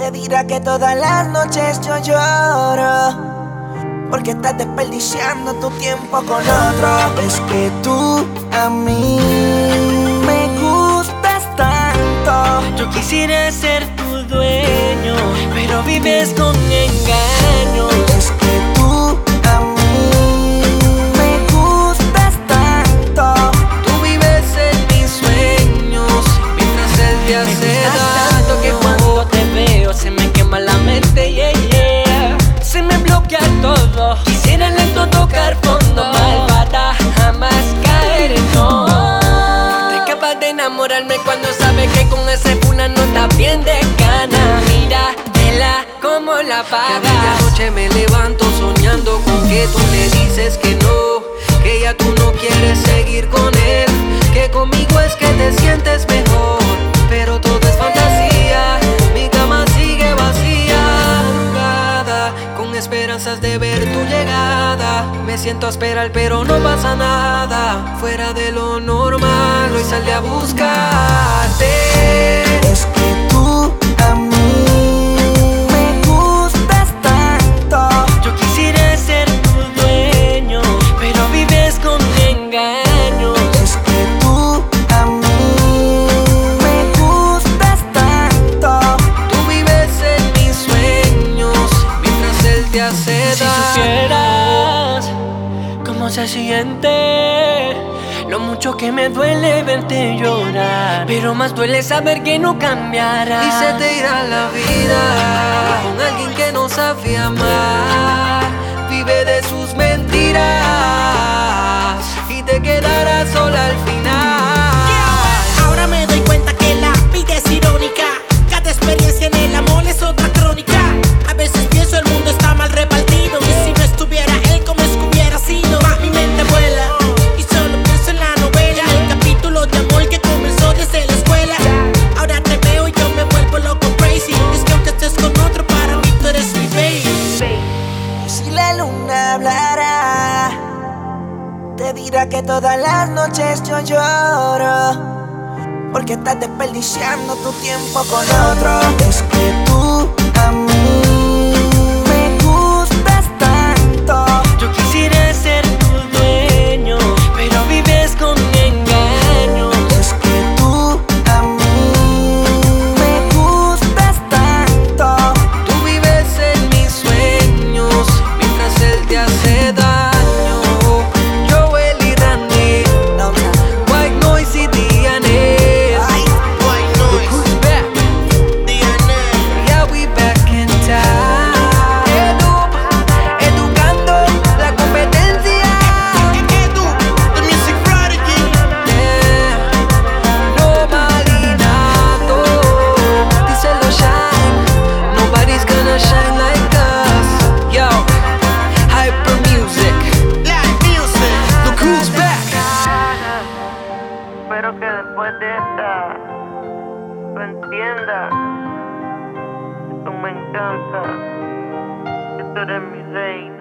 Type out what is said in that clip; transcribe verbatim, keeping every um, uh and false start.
Te dirá que todas las noches yo lloro porque estás desperdiciando tu tiempo con otro. Es que tú a mí me gustas tanto. Yo quisiera ser tu dueño, pero vives con engaño. Es que tú a mí me gustas tanto. Tú vives en mis sueños mientras él te hace daño. Que cuando te veo se me quema la mente, yeah, yeah. Se me bloquea todo. Quisiera lento tocar fondo, malvada, jamás caer en no. Te capaz de enamorarme cuando sabes que con ese funa no está bien de gana. Mira, vela como la pagas. Cada noche me levanto soñando con que tú le dices que no, que ya tú no quieres seguir con él, que conmigo es que te sientes mejor, pero todo es fantasía. Mi cama sigue vacía, arrugada, con esperanzas de ver tu llegada. Me siento a esperar pero no pasa nada, fuera de lo normal. Hoy salí a buscarte. Es que tú a mí me gustas tanto. Yo quisiera ser tu dueño, pero vives con engaño. Es que tú a mí me gustas tanto. Tú vives en mis sueños mientras él te hace Si daño. supieras cómo se siente, lo mucho que me duele verte llorar, pero más duele saber que no cambiará. Y se te irá la vida con alguien que no sabe amar. Vive de sus mentiras y te quedarás sola al final. Ahora me doy cuenta que la vida es irónica. Cada experiencia en el amor es otra crónica. A veces pienso el mundo está mal repartido, y si no estuviera él, ¿cómo es que hubiera sido? Ma, mi mente vuela y solo pienso en la novela, el capítulo de amor que comenzó desde la escuela. Ahora te veo y yo me vuelvo loco crazy. Es que aunque estés con otro, para mí tú eres mi baby. Y si la luna hablara, te dirá que todas las noches yo lloro porque estás desperdiciando tu tiempo con otro. Es que tú a mí me gustas tanto. Yo quisiera ser tu dueño, pero vives con engaño. Es que tú a mí me gustas tanto. Tú vives en mis sueños mientras él te hace daño. Joel y Randy, No, White Noise y D N A. ay, Who's back? Yeah, we back in town. Edu, educando la competencia. The Music Prodigy. Yeah. No malinato. Díselo shine. Nobody's gonna shine like us. Yo, Hyper Music. Live music. Look who's back. Espero que después de esta tú entiendas que tú me encanta, que tú eres mi reina.